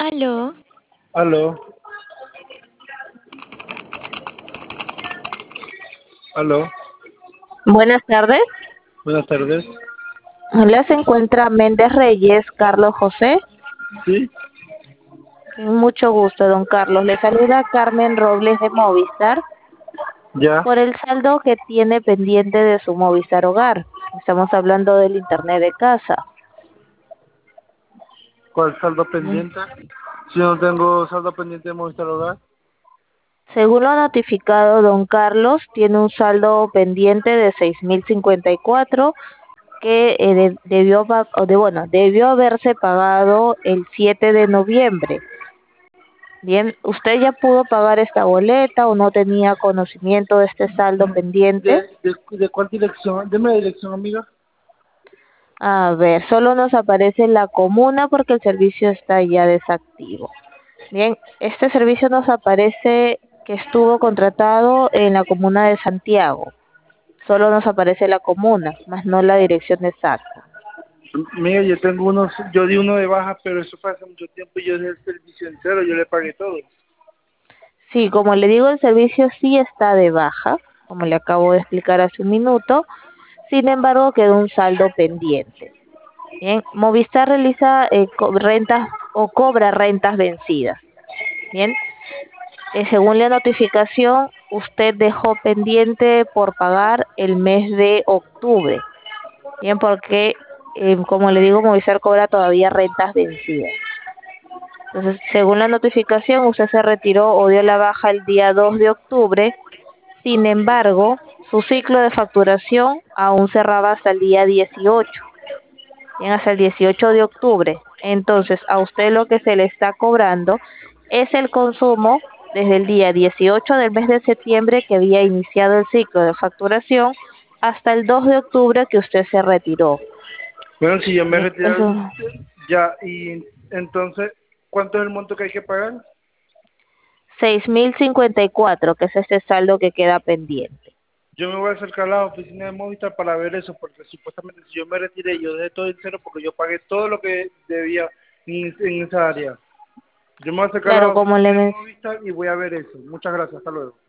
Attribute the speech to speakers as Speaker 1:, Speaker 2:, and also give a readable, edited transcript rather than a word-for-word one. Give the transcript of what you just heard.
Speaker 1: Aló,
Speaker 2: Aló, aló,
Speaker 1: buenas tardes.
Speaker 2: buenas tardes.
Speaker 1: Hola, se encuentra Méndez Reyes, Carlos José.
Speaker 2: ¿Sí?
Speaker 1: Mucho gusto, don Carlos. Le saluda Carmen Robles de Movistar
Speaker 2: ¿Ya?
Speaker 1: por el saldo que tiene pendiente de su Movistar Hogar. Estamos hablando del internet de casa.
Speaker 2: ¿Cuál saldo
Speaker 1: Bien.
Speaker 2: pendiente? Si no tengo saldo pendiente de Movistar Hogar.
Speaker 1: Según lo notificado, don Carlos tiene un saldo pendiente de 6.054 que debió haberse pagado el 7 de noviembre. Bien, ¿usted ya pudo pagar esta boleta o no tenía conocimiento de este saldo pendiente?
Speaker 2: ¿De cuál dirección? Deme la dirección, amiga.
Speaker 1: A ver, solo nos aparece la comuna porque el servicio está ya desactivo. Bien, este servicio nos aparece que estuvo contratado en la comuna de Santiago. Solo nos aparece la comuna, más no la dirección exacta.
Speaker 2: Mira, yo di uno de baja, pero eso fue hace mucho tiempo y yo dejé el servicio entero, yo le pagué todo.
Speaker 1: Sí, como le digo, el servicio sí está de baja, como le acabo de explicar hace un minuto. Sin embargo, quedó un saldo pendiente. Bien, Movistar realiza rentas o cobra rentas vencidas. Bien, según la notificación, usted dejó pendiente por pagar el mes de octubre. Bien, porque como le digo, Movistar cobra todavía rentas vencidas. Entonces, según la notificación, usted se retiró o dio la baja el día 2 de octubre. Sin embargo, su ciclo de facturación aún cerraba hasta el día 18. Bien, hasta el 18 de octubre. Entonces, a usted lo que se le está cobrando es el consumo desde el día 18 del mes de septiembre que había iniciado el ciclo de facturación hasta el 2 de octubre que usted se retiró.
Speaker 2: Bueno, si yo me
Speaker 1: Bien,
Speaker 2: retiré
Speaker 1: eso,
Speaker 2: ya, y entonces, ¿cuánto es el monto que hay que pagar?
Speaker 1: 6.054, que es este saldo que queda pendiente.
Speaker 2: Yo me voy a acercar a la oficina de Movistar para ver eso, porque supuestamente si yo me retiré, yo dejé todo el cero porque yo pagué todo lo que debía en esa área. Yo me voy a acercar a
Speaker 1: Claro,
Speaker 2: la
Speaker 1: como
Speaker 2: oficina
Speaker 1: le
Speaker 2: de
Speaker 1: mencioné.
Speaker 2: Movistar y voy a ver eso. Muchas gracias, hasta luego.